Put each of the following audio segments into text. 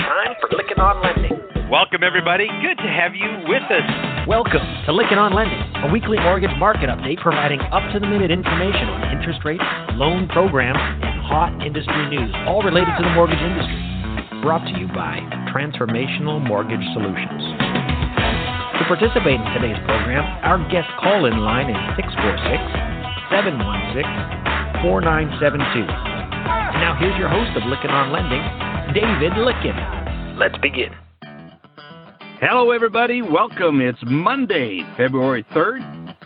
time for Lykken on Lending. Welcome, everybody. Good to have you with us. Welcome to Lykken on Lending, a weekly mortgage market update providing up-to-the-minute information on interest rates, loan programs, and hot industry news, all related to the mortgage industry. Brought to you by Transformational Mortgage Solutions. To participate in today's program, our guest call-in line is 646-716-4972. And now here's your host of Lykken on Lending, David Lykken. Let's begin. Hello, everybody. Welcome. It's Monday, February 3rd,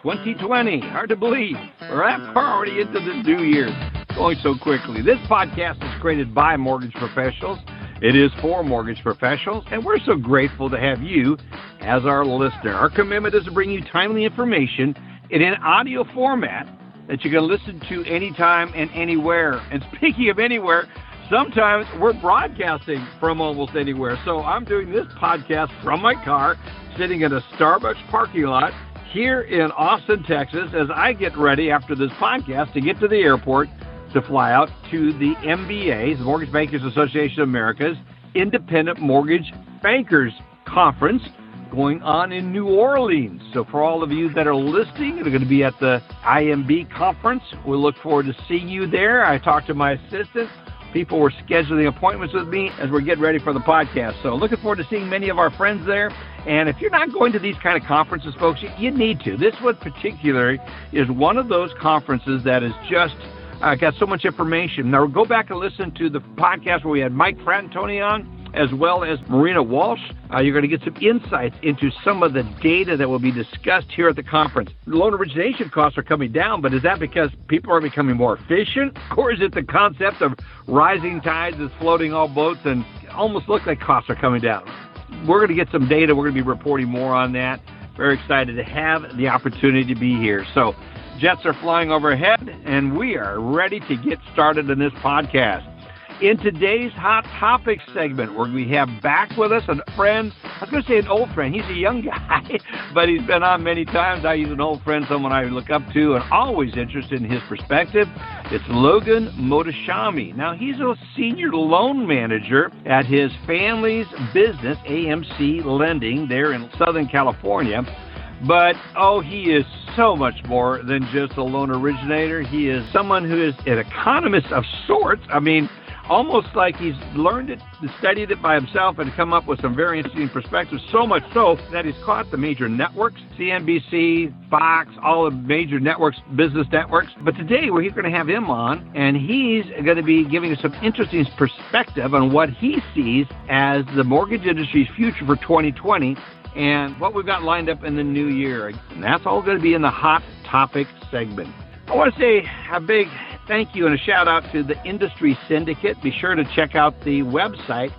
2020. Hard to believe. We're already into this new year. Going so quickly. This podcast is created by mortgage professionals. It is for mortgage professionals, and we're so grateful to have you as our listener. Our commitment is to bring you timely information in an audio format that you can listen to anytime and anywhere. And speaking of anywhere, sometimes we're broadcasting from almost anywhere. So I'm doing this podcast from my car, sitting in a Starbucks parking lot here in Austin, Texas, as I get ready after this podcast to get to the airport to fly out to the MBA, the Mortgage Bankers Association of America's Independent Mortgage Bankers Conference, going on in New Orleans. So for all of you that are listening, they're going to be at the IMB conference. We look forward to seeing you there. I talked to my assistant. People were scheduling appointments with me as we're getting ready for the podcast. So looking forward to seeing many of our friends there. And if you're not going to these kind of conferences, folks, you need to. This one particularly is one of those conferences that is just got so much information. Now, go back and listen to the podcast where we had Mike Frantantoni on, as well as Marina Walsh. You're going to get some insights into some of the data that will be discussed here at the conference. Loan origination costs are coming down, but is that because people are becoming more efficient? Or is it the concept of rising tides is floating all boats and almost look like costs are coming down? We're going to get some data. We're going to be reporting more on that. Very excited to have the opportunity to be here. So jets are flying overhead, and we are ready to get started in this podcast. In today's Hot Topics segment, where we have back with us a friend, I was going to say an old friend. He's a young guy, but he's been on many times. Now he's an old friend, someone I look up to, and always interested in his perspective. It's Logan Mohtashami. Now, he's a senior loan manager at his family's business, AMC Lending, there in Southern California. But, he is so much more than just a loan originator. He is someone who is an economist of sorts. I mean, almost like he's learned it, studied it by himself, and come up with some very interesting perspectives, so much so that he's caught the major networks, CNBC, Fox, all the major networks, business networks. But today, we're going to have him on, and he's going to be giving us some interesting perspective on what he sees as the mortgage industry's future for 2020 and what we've got lined up in the new year. And that's all going to be in the Hot Topic segment. I want to say a big thank you and a shout out to the Industry Syndicate. Be sure to check out the website,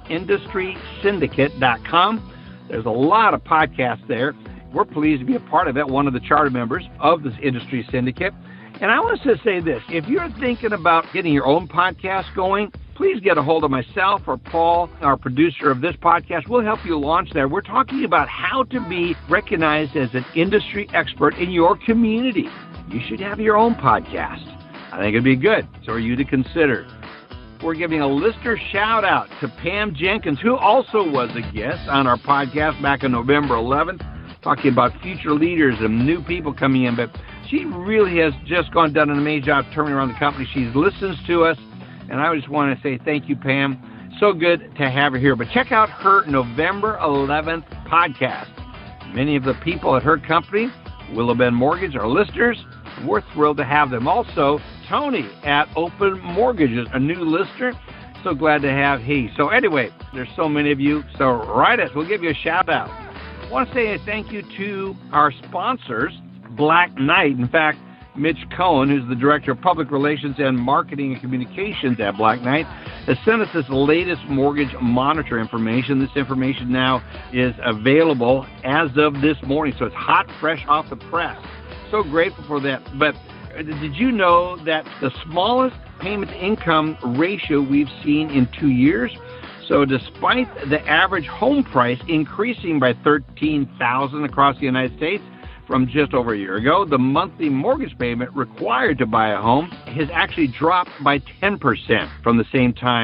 industrysyndicate.com. There's a lot of podcasts there. We're pleased to be a part of it, one of the charter members of this Industry Syndicate. And I want to say this, if you're thinking about getting your own podcast going, please get a hold of myself or Paul, our producer of this podcast. We'll help you launch there. We're talking about how to be recognized as an industry expert in your community. You should have your own podcast. I think it'd be good for you to consider. We're giving a listener shout out to Pam Jenkins, who also was a guest on our podcast back on November 11th, talking about future leaders and new people coming in. But she really has just done an amazing job turning around the company. She listens to us, and I just want to say thank you, Pam. So good to have her here. But check out her November 11th podcast. Many of the people at her company will have been mortgage or listeners. We're thrilled to have them. Also, Tony at Open Mortgages, a new listener. So glad to have he. So anyway, there's so many of you. So write us. We'll give you a shout out. I want to say a thank you to our sponsors, Black Knight. In fact, Mitch Cohen, who's the Director of Public Relations and Marketing and Communications at Black Knight, has sent us this latest mortgage monitor information. This information now is available as of this morning, so it's hot, fresh off the press. So grateful for that. But did you know that the smallest payment to income ratio we've seen in 2 years? So despite the average home price increasing by $13,000 across the United States from just over a year ago, the monthly mortgage payment required to buy a home has actually dropped by 10% from the same time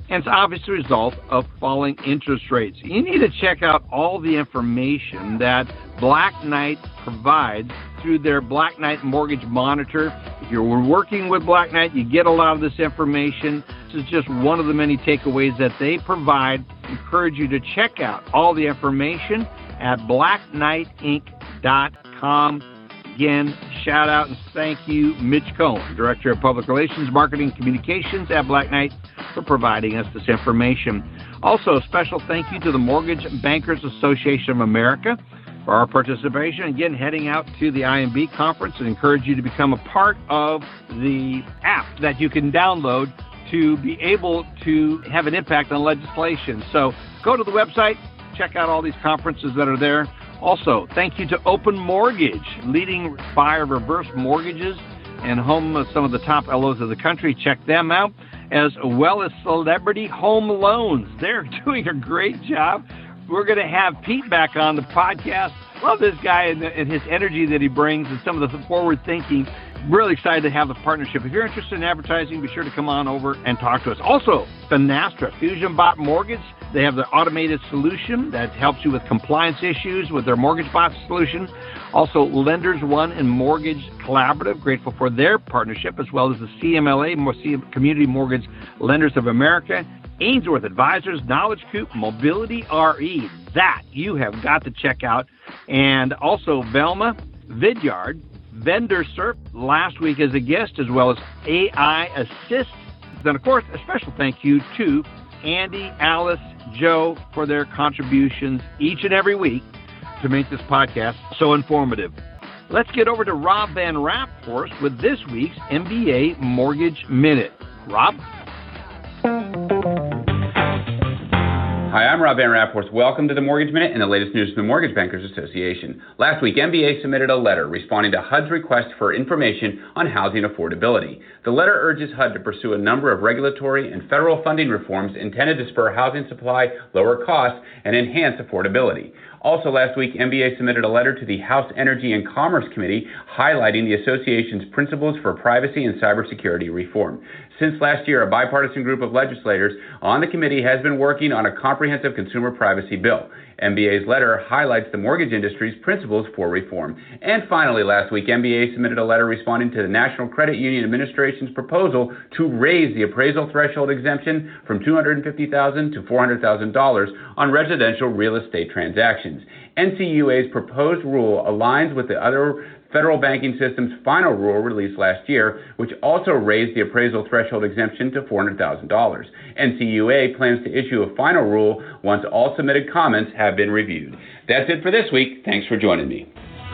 and it's obviously a result of falling interest rates. You need to check out all the information that Black Knight provides through their Black Knight Mortgage Monitor. If you're working with Black Knight, you get a lot of this information. This is just one of the many takeaways that they provide. I encourage you to check out all the information at blackknightinc.com. Again, shout out and thank you, Mitch Cohen, Director of Public Relations, Marketing, and Communications at Black Knight, for providing us this information. Also, a special thank you to the Mortgage Bankers Association of America for our participation. Again, heading out to the IMB conference, and encourage you to become a part of the app that you can download to be able to have an impact on legislation. So go to the website, check out all these conferences that are there. Also, thank you to Open Mortgage, leading buyer of reverse mortgages and home of some of the top LOs of the country. Check them out, as well as Celebrity Home Loans. They're doing a great job. We're going to have Pete back on the podcast. Love this guy and his energy that he brings and some of the forward thinking. Really excited to have the partnership. If you're interested in advertising, be sure to come on over and talk to us. Also, Finastra, FusionBot Mortgage. They have the automated solution that helps you with compliance issues with their Mortgage Bot solution. Also, Lenders One and Mortgage Collaborative, grateful for their partnership, as well as the CMLA, Community Mortgage Lenders of America. Ainsworth Advisors, Knowledge Coop, Mobility RE. That you have got to check out. And also Velma, Vidyard, Vendor Surf, last week as a guest, as well as AI Assist. Then, of course, a special thank you to Andy, Alice, Joe for their contributions each and every week to make this podcast so informative. Let's get over to Rob Van Rapport with this week's MBA Mortgage Minute. Rob? Hi, I'm Rob Van Rapport. Welcome to the Mortgage Minute and the latest news from the Mortgage Bankers Association. Last week, MBA submitted a letter responding to HUD's request for information on housing affordability. The letter urges HUD to pursue a number of regulatory and federal funding reforms intended to spur housing supply, lower costs, and enhance affordability. Also last week, MBA submitted a letter to the House Energy and Commerce Committee highlighting the association's principles for privacy and cybersecurity reform. Since last year, a bipartisan group of legislators on the committee has been working on a comprehensive consumer privacy bill. MBA's letter highlights the mortgage industry's principles for reform. And finally, last week, MBA submitted a letter responding to the National Credit Union Administration's proposal to raise the appraisal threshold exemption from $250,000 to $400,000 on residential real estate transactions. NCUA's proposed rule aligns with the other federal banking system's final rule released last year, which also raised the appraisal threshold exemption to $400,000. NCUA plans to issue a final rule once all submitted comments have been reviewed. That's it for this week. Thanks for joining me.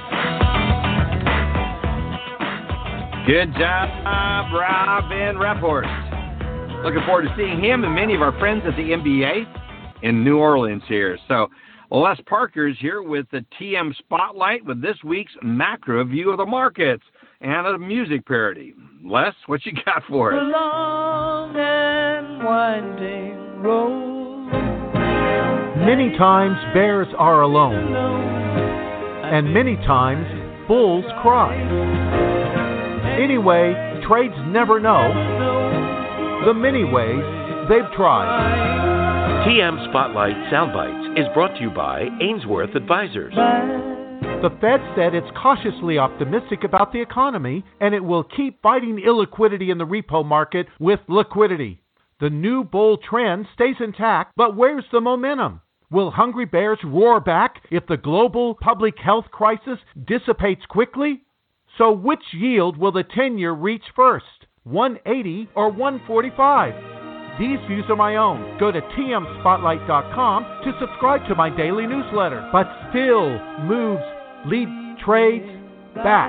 Good job, Rob Van Rapport. Looking forward to seeing him and many of our friends at the MBA in New Orleans here. So, Les Parker's here with the TM Spotlight with this week's macro view of the markets and a music parody. Les, what you got for us? The long and winding road. Many times bears are alone, and many times bulls cry. Anyway, trades never know the many ways they've tried. TM Spotlight Soundbites is brought to you by Ainsworth Advisors. The Fed said it's cautiously optimistic about the economy, and it will keep fighting illiquidity in the repo market with liquidity. The new bull trend stays intact, but where's the momentum? Will hungry bears roar back if the global public health crisis dissipates quickly? So which yield will the 10-year reach first, 180 or 145? These views are my own. Go to tmspotlight.com to subscribe to my daily newsletter. But still moves lead trades back.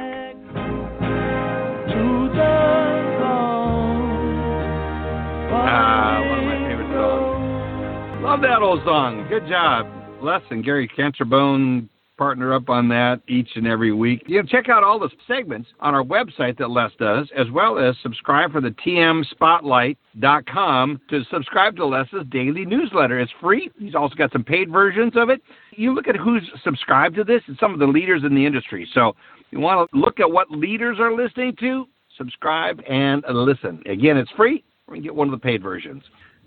One of my favorite songs. Love that old song. Good job. Les and Gary Canterbone partner up on that each and every week. You know, check out all the segments on our website that Les does, as well as subscribe for the tmspotlight.com to subscribe to Les's daily newsletter. It's free. He's also got some paid versions of it. You look at who's subscribed to this and some of the leaders in the industry. So you want to look at what leaders are listening to, subscribe and listen. Again, it's free, or you can get one of the paid versions.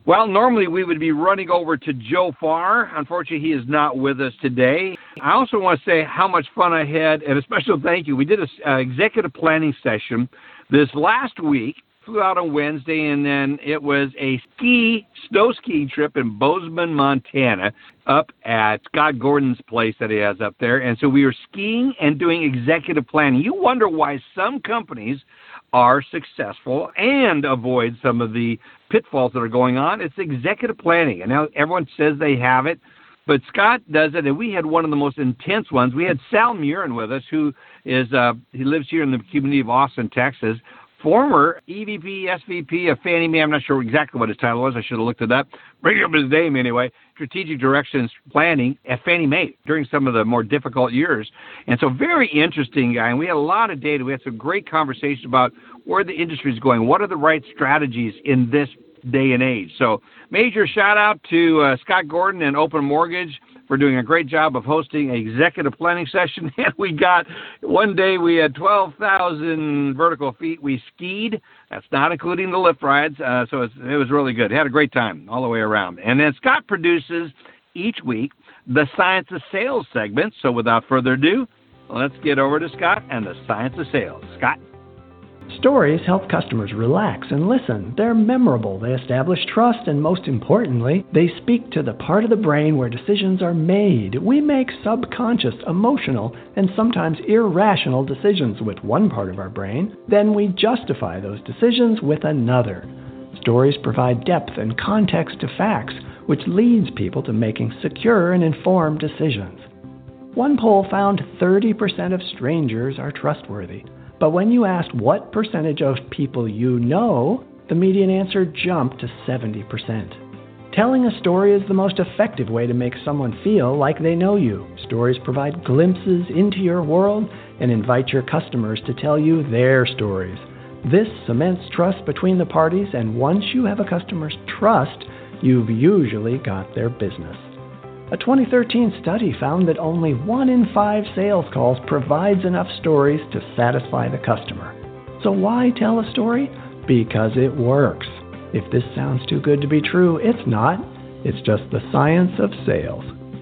Well, normally we would be running over to Joe Farr. Unfortunately, he is not with us today. I also want to say how much fun I had, and a special thank you. We did an executive planning session this last week. Flew out on Wednesday, and then it was a snow skiing trip in Bozeman, Montana, up at Scott Gordon's place that he has up there. And so we were skiing and doing executive planning. You wonder why some companies are successful and avoid some of the pitfalls that are going on. It's executive planning, and now everyone says they have it, but Scott does it, and we had one of the most intense ones. We had Sal Murin with us, who is he lives here in the community of Austin, Texas. Former EVP, SVP of Fannie Mae. I'm not sure exactly what his title was. I should have looked it up. Bring up his name anyway. Strategic Directions Planning at Fannie Mae during some of the more difficult years. And so very interesting guy. And we had a lot of data. We had some great conversations about where the industry is going. What are the right strategies in this day and age? So major shout out to Scott Gordon and Open Mortgage for doing a great job of hosting an executive planning session. And we got, one day we had 12,000 vertical feet. We skied. That's not including the lift rides. So it was really good. Had a great time all the way around. And then Scott produces each week the Science of Sales segment. So without further ado, let's get over to Scott and the Science of Sales. Scott? Stories help customers relax and listen. They're memorable, they establish trust, and most importantly, they speak to the part of the brain where decisions are made. We make subconscious, emotional, and sometimes irrational decisions with one part of our brain. Then we justify those decisions with another. Stories provide depth and context to facts, which leads people to making secure and informed decisions. One poll found 30% of strangers are trustworthy. But when you asked what percentage of people you know, the median answer jumped to 70%. Telling a story is the most effective way to make someone feel like they know you. Stories provide glimpses into your world and invite your customers to tell you their stories. This cements trust between the parties, and once you have a customer's trust, you've usually got their business. A 2013 study found that only 1 in 5 sales calls provides enough stories to satisfy the customer. So why tell a story? Because it works. If this sounds too good to be true, it's not. It's just the science of sales.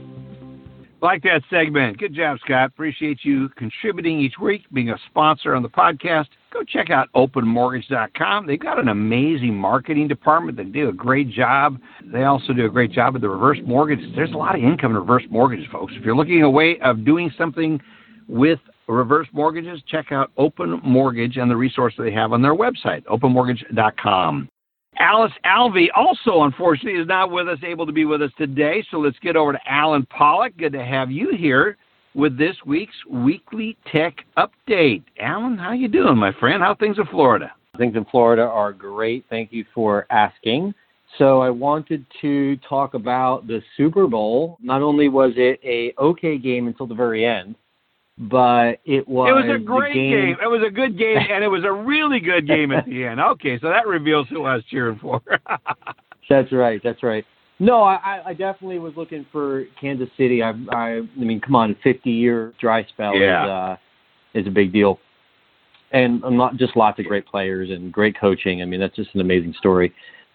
Like that segment. Good job, Scott. Appreciate you contributing each week, being a sponsor on the podcast. Go check out openmortgage.com. They've got an amazing marketing department. They do a great job. They also do a great job with the reverse mortgage. There's a lot of income in reverse mortgages, folks. If you're looking at a way of doing something with reverse mortgages, check out Open Mortgage and the resources they have on their website, openmortgage.com. Alice Alvey also, unfortunately, is not with us, able to be with us today. So let's get over to Alan Pollock. Good to have you here with this week's Weekly Tech Update. Alan, how you doing, my friend? How are things in Florida? Things in Florida are great. Thank you for asking. So I wanted to talk about the Super Bowl. Not only was it a okay game until the very end, but it was a great game. It was a good game, and it was a really good game at the end. Okay, so that reveals who I was cheering for. That's right. No, I definitely was looking for Kansas City. I mean, come on, 50-year dry spell is a big deal. And not just lots of great players and great coaching. I mean, that's just an amazing story.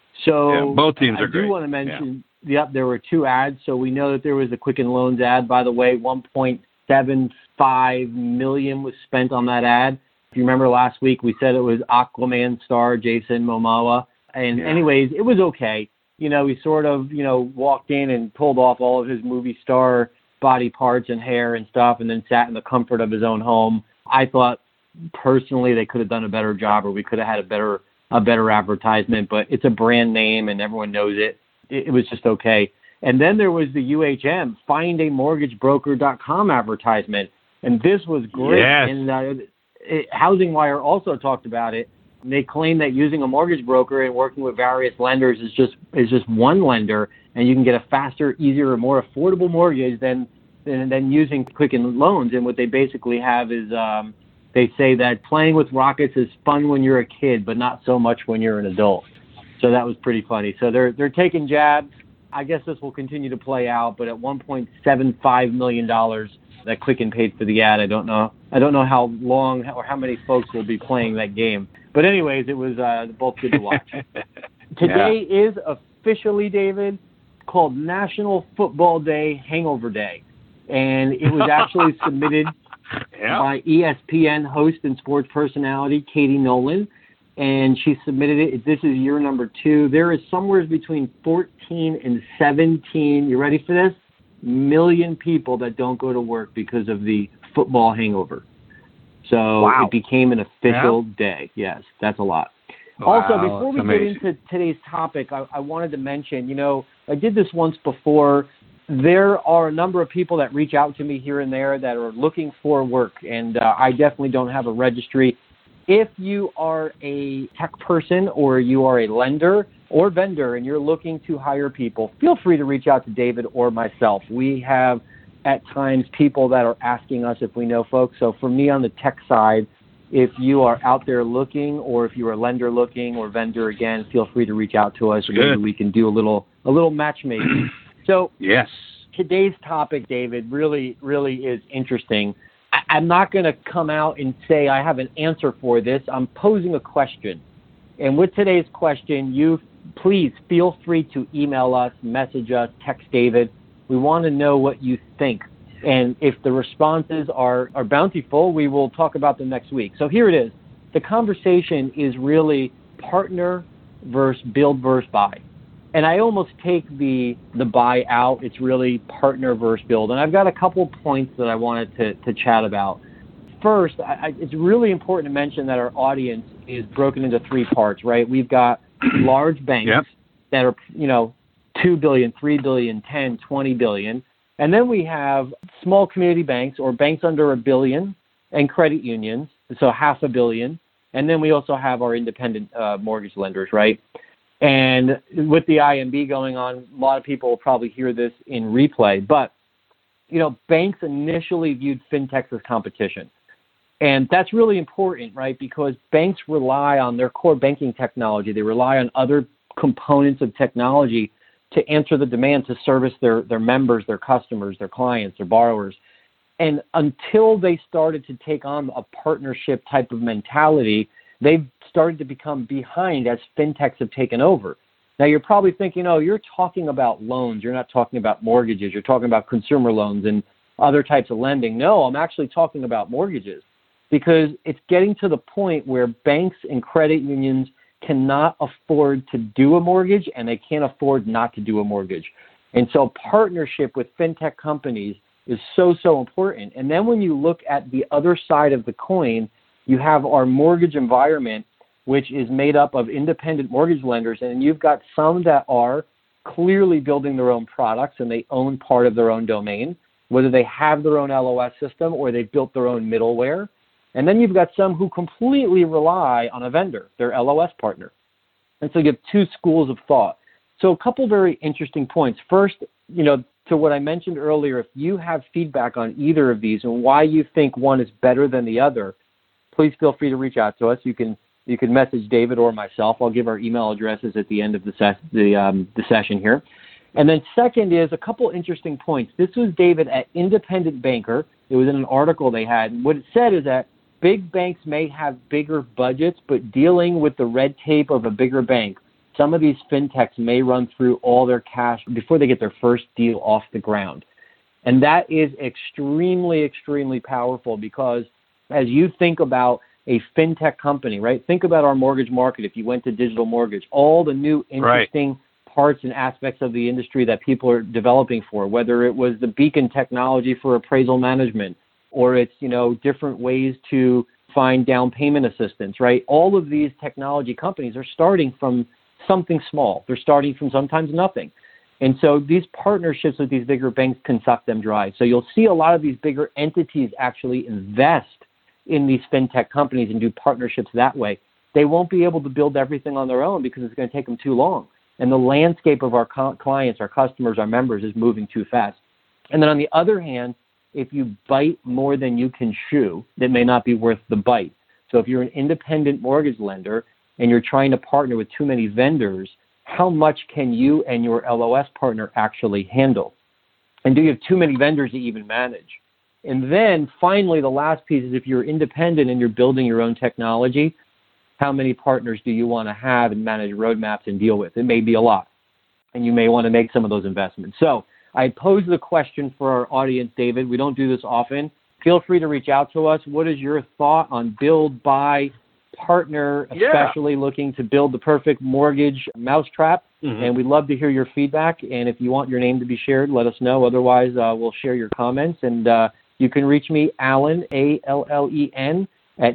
So both teams are great. I do want to mention, there were 2 ads. So we know that there was the Quicken Loans ad, by the way, $1.75 million was spent on that ad. If you remember last week, we said it was Aquaman star Jason Momoa. And anyways, it was okay. He sort of, walked in and pulled off all of his movie star body parts and hair and stuff, and then sat in the comfort of his own home. I thought personally they could have done a better job, or we could have had a better advertisement, but it's a brand name and everyone knows it. It was just okay. And then there was the UHM, findamortgagebroker.com advertisement. And this was great. Yes. And Housing Wire also talked about it. They claim that using a mortgage broker and working with various lenders is just one lender, and you can get a faster, easier, more affordable mortgage than using Quicken Loans. And what they basically have is they say that playing with rockets is fun when you're a kid, but not so much when you're an adult. So that was pretty funny. So they're taking jabs. I guess this will continue to play out, but at $1.75 million that Quicken paid for the ad, I don't know how long or how many folks will be playing that game. But anyways, it was both good to watch. Today is officially, David, called National Football Day Hangover Day. And it was actually submitted by ESPN host and sports personality Katie Nolan. And she submitted it. This is year number 2. There is somewhere between 14 and 17, you ready for this? Million people that don't go to work because of the football hangover. So It became an official day. Yes, that's a lot. Wow, also, before we get into today's topic, I wanted to mention, I did this once before. There are a number of people that reach out to me here and there that are looking for work, and I definitely don't have a registry. If you are a tech person or you are a lender or vendor and you're looking to hire people, feel free to reach out to David or myself. We have, at times, people that are asking us if we know folks. So for me on the tech side, if you are out there looking, or if you're a lender looking or vendor, again, feel free to reach out to us. Maybe we can do a little matchmaking. So yes, today's topic, David, really, really is interesting. I'm not going to come out and say I have an answer for this. I'm posing a question. And with today's question, you please feel free to email us, message us, text David. We want to know what you think. And if the responses are bountiful, we will talk about them next week. So here it is. The conversation is really partner versus build versus buy. And I almost take the buy out. It's really partner versus build. And I've got a couple points that I wanted to chat about. First, it's really important to mention that our audience is broken into 3 parts, right? We've got large banks that are, $2 billion, $3 billion, $10, $20 billion. And then we have small community banks or banks under $1 billion and credit unions, so $500 million. And then we also have our independent mortgage lenders, right? And with the IMB going on, a lot of people will probably hear this in replay. But, banks initially viewed fintechs as competition. And that's really important, right? Because banks rely on their core banking technology. They rely on other components of technology to answer the demand to service their members, their customers, their clients, their borrowers. And until they started to take on a partnership type of mentality, they've started to become behind as fintechs have taken over. Now, you're probably thinking, you're talking about loans. You're not talking about mortgages. You're talking about consumer loans and other types of lending. No, I'm actually talking about mortgages, because it's getting to the point where banks and credit unions cannot afford to do a mortgage, and they can't afford not to do a mortgage. And so partnership with fintech companies is so important. And then when you look at the other side of the coin, you have our mortgage environment, which is made up of independent mortgage lenders, and you've got some that are clearly building their own products and they own part of their own domain, whether they have their own LOS system or they've built their own middleware. And then you've got some who completely rely on a vendor, their LOS partner. And so you have 2 schools of thought. So a couple very interesting points. First, to what I mentioned earlier, if you have feedback on either of these and why you think one is better than the other, please feel free to reach out to us. You can message David or myself. I'll give our email addresses at the end of the session here. And then second is a couple interesting points. This was David at Independent Banker. It was in an article they had. And what it said is that big banks may have bigger budgets, but dealing with the red tape of a bigger bank, some of these fintechs may run through all their cash before they get their first deal off the ground. And that is extremely, extremely powerful, because as you think about a fintech company, right? Think about our mortgage market. If you went to digital mortgage, all the new interesting parts and aspects of the industry that people are developing for, whether it was the Beacon technology for appraisal management, or it's, different ways to find down payment assistance, right? All of these technology companies are starting from something small. They're starting from sometimes nothing. And so these partnerships with these bigger banks can suck them dry. So you'll see a lot of these bigger entities actually invest in these fintech companies and do partnerships that way. They won't be able to build everything on their own because it's going to take them too long. And the landscape of our clients, our customers, our members is moving too fast. And then on the other hand, if you bite more than you can chew, that may not be worth the bite. So if you're an independent mortgage lender and you're trying to partner with too many vendors, how much can you and your LOS partner actually handle? And do you have too many vendors to even manage? And then finally, the last piece is if you're independent and you're building your own technology, how many partners do you want to have and manage roadmaps and deal with? It may be a lot. and you may want to make some of those investments. So I posed the question for our audience, David. We don't do this often. Feel free to reach out to us. What is your thought on build, buy, partner, especially looking to build the perfect mortgage mousetrap? Mm-hmm. And we'd love to hear your feedback. And if you want your name to be shared, let us know. Otherwise, we'll share your comments. And you can reach me, Allen, Allen, at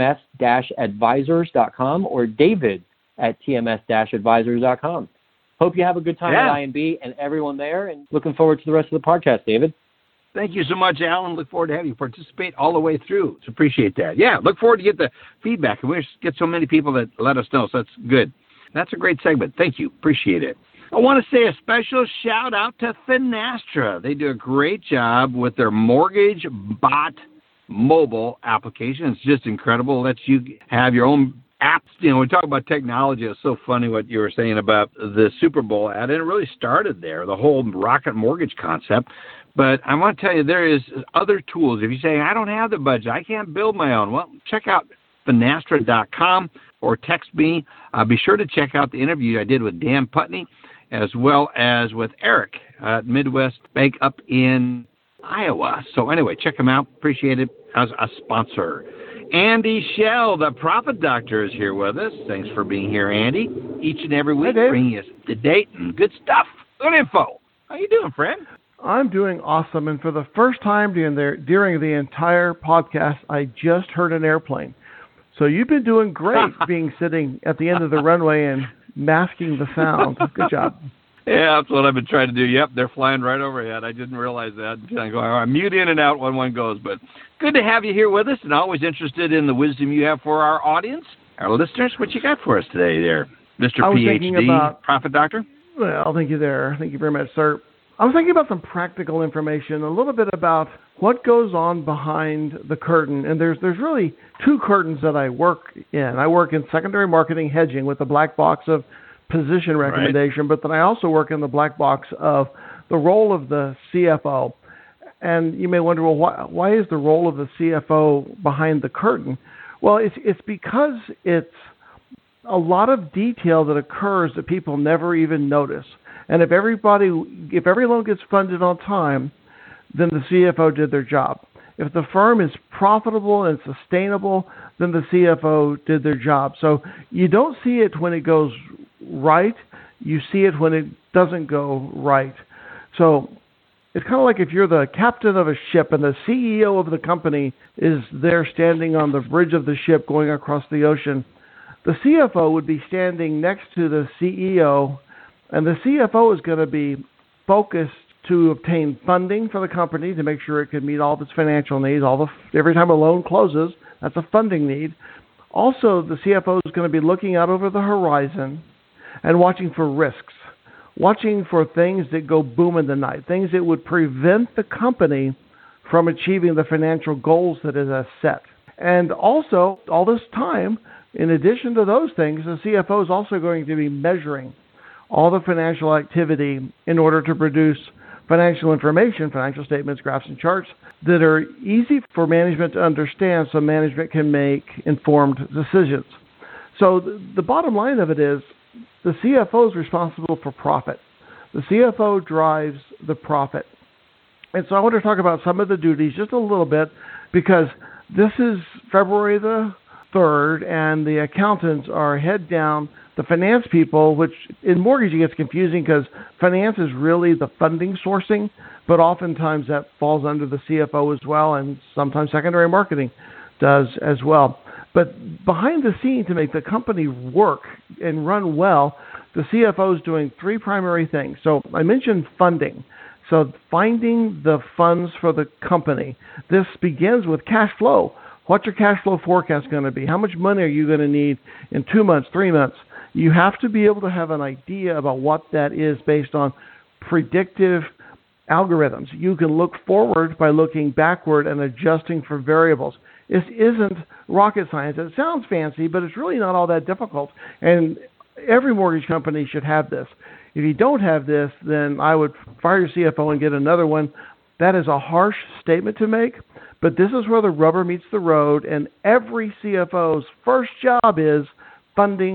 tms-advisors.com or David at tms-advisors.com. Hope you have a good time at INB and everyone there, and looking forward to the rest of the podcast, David. Thank you so much, Alan. Look forward to having you participate all the way through. So appreciate that. Yeah, look forward to get the feedback. And we get so many people that let us know, so that's good. That's a great segment. Thank you. Appreciate it. I want to say a special shout out to Finastra. They do a great job with their Mortgage Bot mobile application. It's just incredible. It lets you have your own apps. You know, we talk about technology. It's so funny what you were saying about the Super Bowl ad, and it really started there, the whole Rocket Mortgage concept. But I want to tell you, there is other tools. If you say, I don't have the budget, I can't build my own, well, check out Finastra.com or text me. Be sure to check out the interview I did with Dan Putney as well as with Eric at Midwest Bank up in Iowa. So anyway, check them out. Appreciate it as a sponsor. Andy Schell, the Profit Doctor, is here with us. Thanks for being here, Andy. Each and every week, bringing us to date and good stuff, good info. How you doing, friend? I'm doing awesome, and for the first time during the entire podcast, I just heard an airplane. So you've been doing great being sitting at the end of the runway and masking the sound. Good job. Yeah, that's what I've been trying to do. Yep, they're flying right overhead. I didn't realize that. I mute in and out when one goes, but good to have you here with us, and always interested in the wisdom you have for our audience, our listeners. What you got for us today there, Mr. PhD, Profit Doctor? Well, thank you there. Thank you very much, sir. I was thinking about some practical information, a little bit about what goes on behind the curtain. And there's really two curtains that I work in. I work in secondary marketing hedging with the black box of position recommendation, but then I also work in the black box of the role of the CFO. And you may wonder, well, why is the role of the CFO behind the curtain? Well, it's because it's a lot of detail that occurs that people never even notice. And if every loan gets funded on time, then the CFO did their job. If the firm is profitable and sustainable, then the CFO did their job. So you don't see it when it goes right. You see it when it doesn't go right. So it's kind of like if you're the captain of a ship and the CEO of the company is there standing on the bridge of the ship going across the ocean. The CFO would be standing next to the CEO, and the CFO is going to be focused to obtain funding for the company to make sure it can meet all of its financial needs. Every time a loan closes, that's a funding need. Also, the CFO is going to be looking out over the horizon and watching for risks, watching for things that go boom in the night, things that would prevent the company from achieving the financial goals that it has set. And also, all this time, in addition to those things, the CFO is also going to be measuring all the financial activity in order to produce financial information, financial statements, graphs, and charts that are easy for management to understand so management can make informed decisions. So the bottom line of it is the CFO is responsible for profit. The CFO drives the profit. And so I want to talk about some of the duties just a little bit because this is February the 3rd and the accountants are head down. The finance people, which in mortgage it gets confusing because finance is really the funding sourcing, but oftentimes that falls under the CFO as well, and sometimes secondary marketing does as well. But behind the scene to make the company work and run well, the CFO is doing three primary things. So I mentioned funding. So finding the funds for the company. This begins with cash flow. What's your cash flow forecast going to be? How much money are you going to need in 2 months, 3 months? You have to be able to have an idea about what that is based on predictive algorithms. You can look forward by looking backward and adjusting for variables. This isn't rocket science. It sounds fancy, but it's really not all that difficult. And every mortgage company should have this. If you don't have this, then I would fire your CFO and get another one. That is a harsh statement to make, but this is where the rubber meets the road, and every CFO's first job is funding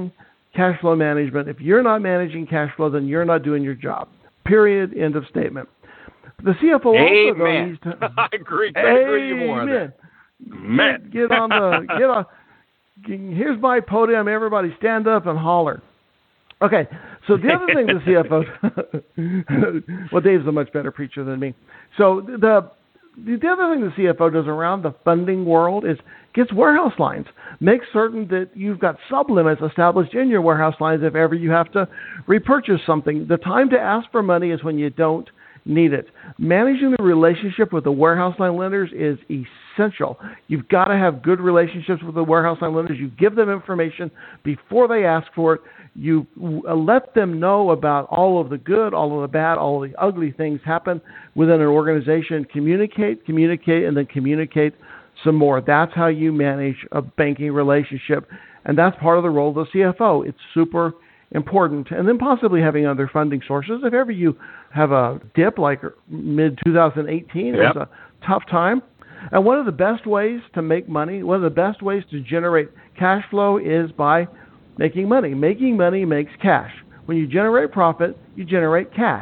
cash flow management. If you're not managing cash flow, then you're not doing your job. Period. End of statement. The CFO also though, needs to. I agree. Couldn't agree more on that. Man. Get on. Here's my podium. Everybody stand up and holler. Okay, so the other thing the CFO, well, Dave's a much better preacher than me. So the other thing the CFO does around the funding world is gets warehouse lines. Make certain that you've got sublimits established in your warehouse lines if ever you have to repurchase something. The time to ask for money is when you don't need it. Managing the relationship with the warehouse line lenders is essential. You've got to have good relationships with the warehouse line lenders. You give them information before they ask for it. You let them know about all of the good, all of the bad, all of the ugly things happen within an organization. Communicate, and then communicate some more. That's how you manage a banking relationship, and that's part of the role of the CFO. It's super important. And then possibly having other funding sources. If ever you have a dip like mid-2018, It was a tough time. And one of the best ways to make money, one of the best ways to generate cash flow is by making money. Making money makes cash. When you generate profit, you generate cash.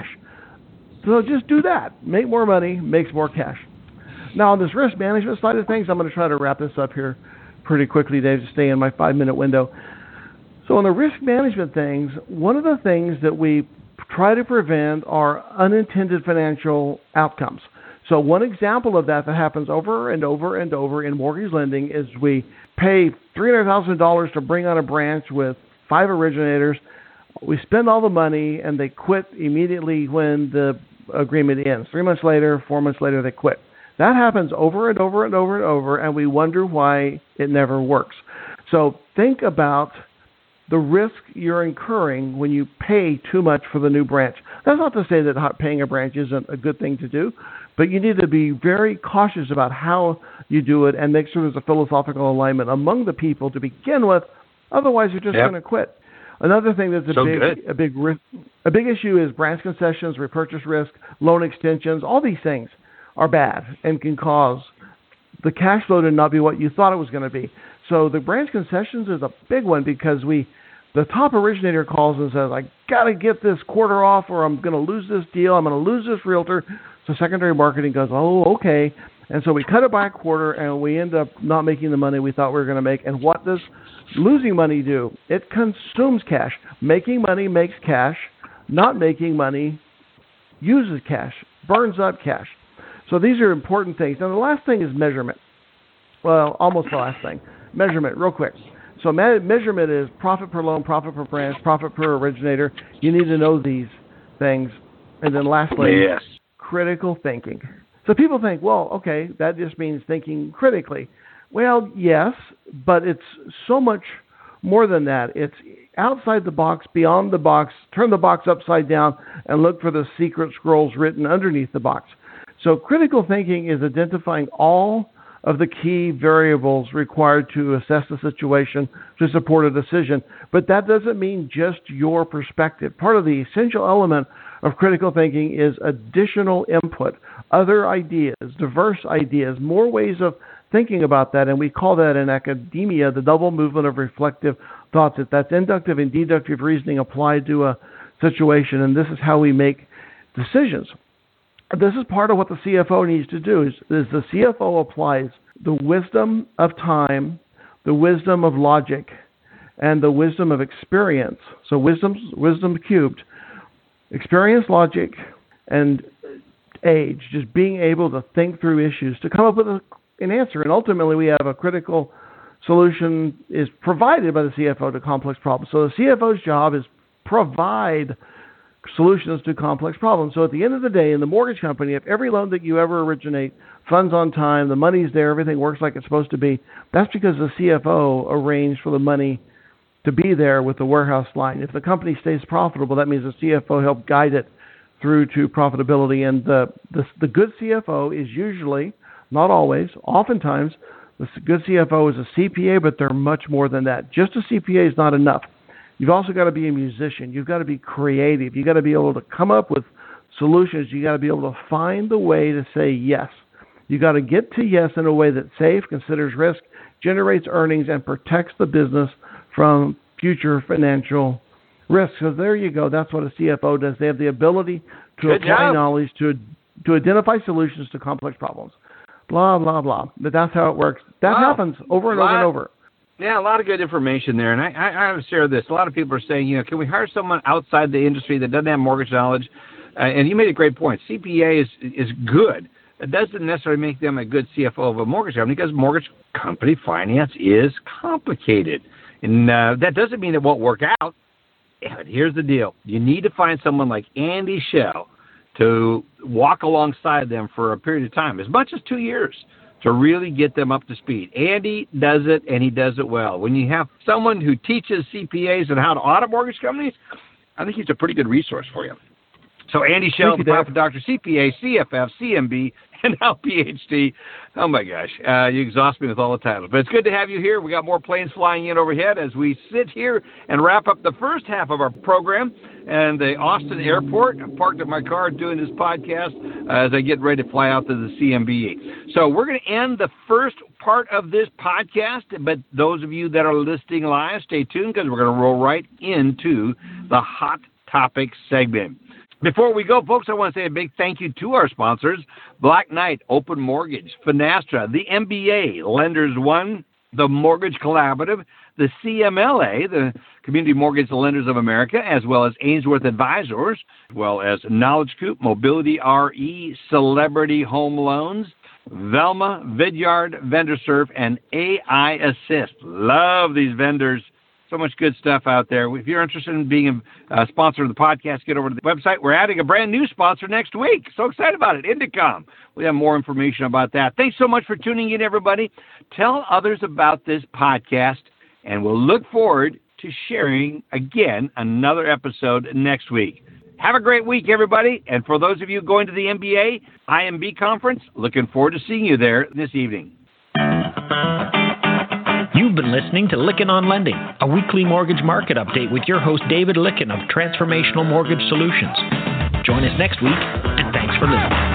So just do that. Make more money, makes more cash. Now, on this risk management side of things, I'm going to try to wrap this up here pretty quickly, Dave, to stay in my 5-minute window. So on the risk management things, one of the things that we try to prevent are unintended financial outcomes. So one example of that happens over and over and over in mortgage lending is we pay $300,000 to bring on a branch with 5 originators. We spend all the money and they quit immediately when the agreement ends. 3 months later, 4 months later, they quit. That happens over and over and over and over, and we wonder why it never works. So think about the risk you're incurring when you pay too much for the new branch. That's not to say that paying a branch isn't a good thing to do, but you need to be very cautious about how you do it and make sure there's a philosophical alignment among the people to begin with. Otherwise, you're just going to quit. Another thing that's a big issue is branch concessions, repurchase risk, loan extensions. All these things are bad and can cause the cash flow to not be what you thought it was going to be. So the branch concessions is a big one because the top originator calls and says, I got to get this quarter off or I'm going to lose this deal. I'm going to lose this realtor. So secondary marketing goes, oh, okay. And so we cut it by a quarter and we end up not making the money we thought we were going to make. And what does losing money do? It consumes cash. Making money makes cash. Not making money uses cash, burns up cash. So these are important things. Now, the last thing is measurement. Well, almost the last thing. Measurement, real quick. So measurement is profit per loan, profit per branch, profit per originator. You need to know these things. And then lastly, critical thinking. So people think, well, okay, that just means thinking critically. Well, yes, but it's so much more than that. It's outside the box, beyond the box. Turn the box upside down and look for the secret scrolls written underneath the box. So critical thinking is identifying all of the key variables required to assess the situation to support a decision. But that doesn't mean just your perspective. Part of the essential element of critical thinking is additional input, other ideas, diverse ideas, more ways of thinking about that. And we call that in academia the double movement of reflective thoughts. That's inductive and deductive reasoning applied to a situation. And this is how we make decisions. This is part of what the CFO needs to do is the CFO applies the wisdom of time, the wisdom of logic, and the wisdom of experience. So wisdom cubed. Experience, logic, and age. Just being able to think through issues to come up with an answer. And ultimately we have a critical solution is provided by the CFO to complex problems. So the CFO's job is provide solutions to complex problems. So at the end of the day, in the mortgage company, if every loan that you ever originate funds on time, the money's there, everything works like it's supposed to be, that's because the CFO arranged for the money to be there with the warehouse line. If the company stays profitable, that means the CFO helped guide it through to profitability. And the good CFO is usually, not always, oftentimes, the good CFO is a CPA, but they're much more than that. Just a CPA is not enough. You've also got to be a musician. You've got to be creative. You've got to be able to come up with solutions. You've got to be able to find the way to say yes. You've got to get to yes in a way that's safe, considers risk, generates earnings, and protects the business from future financial risks. So there you go. That's what a CFO does. They have the ability to apply knowledge to identify solutions to complex problems. Blah, blah, blah. But that's how it works. That happens over and over and over. Yeah, a lot of good information there. And I have to share this. A lot of people are saying, can we hire someone outside the industry that doesn't have mortgage knowledge? And you made a great point. CPA is good. It doesn't necessarily make them a good CFO of a mortgage company because mortgage company finance is complicated. And that doesn't mean it won't work out. But here's the deal. You need to find someone like Andy Schell to walk alongside them for a period of time, as much as 2 years, to really get them up to speed. Andy does it, and he does it well. When you have someone who teaches CPAs on how to audit mortgage companies, I think he's a pretty good resource for you. So Andy Schell, the Profit Doctor, CPA, CFF, CMB, and now PhD. Oh, my gosh. You exhaust me with all the titles. But it's good to have you here. We got more planes flying in overhead as we sit here and wrap up the first half of our program. And the Austin airport, I'm parked in my car doing this podcast as I get ready to fly out to the CMBE. So we're going to end the first part of this podcast. But those of you that are listening live, stay tuned because we're going to roll right into the Hot Topics segment. Before we go, folks, I want to say a big thank you to our sponsors, Black Knight, Open Mortgage, Finastra, the MBA, Lenders One, the Mortgage Collaborative, the CMLA, the Community Mortgage Lenders of America, as well as Ainsworth Advisors, as well as Knowledge Coop, Mobility RE, Celebrity Home Loans, Velma, Vidyard, VendorServe, and AI Assist. Love these vendors. So much good stuff out there. If you're interested in being a sponsor of the podcast, get over to the website. We're adding a brand new sponsor next week. So excited about it. Indicom. We have more information about that. Thanks so much for tuning in, everybody. Tell others about this podcast, and we'll look forward to sharing, again, another episode next week. Have a great week, everybody. And for those of you going to the MBA IMB conference, looking forward to seeing you there this evening. You've been listening to Lykken on Lending, a weekly mortgage market update with your host David Lykken of Transformational Mortgage Solutions. Join us next week, and thanks for listening.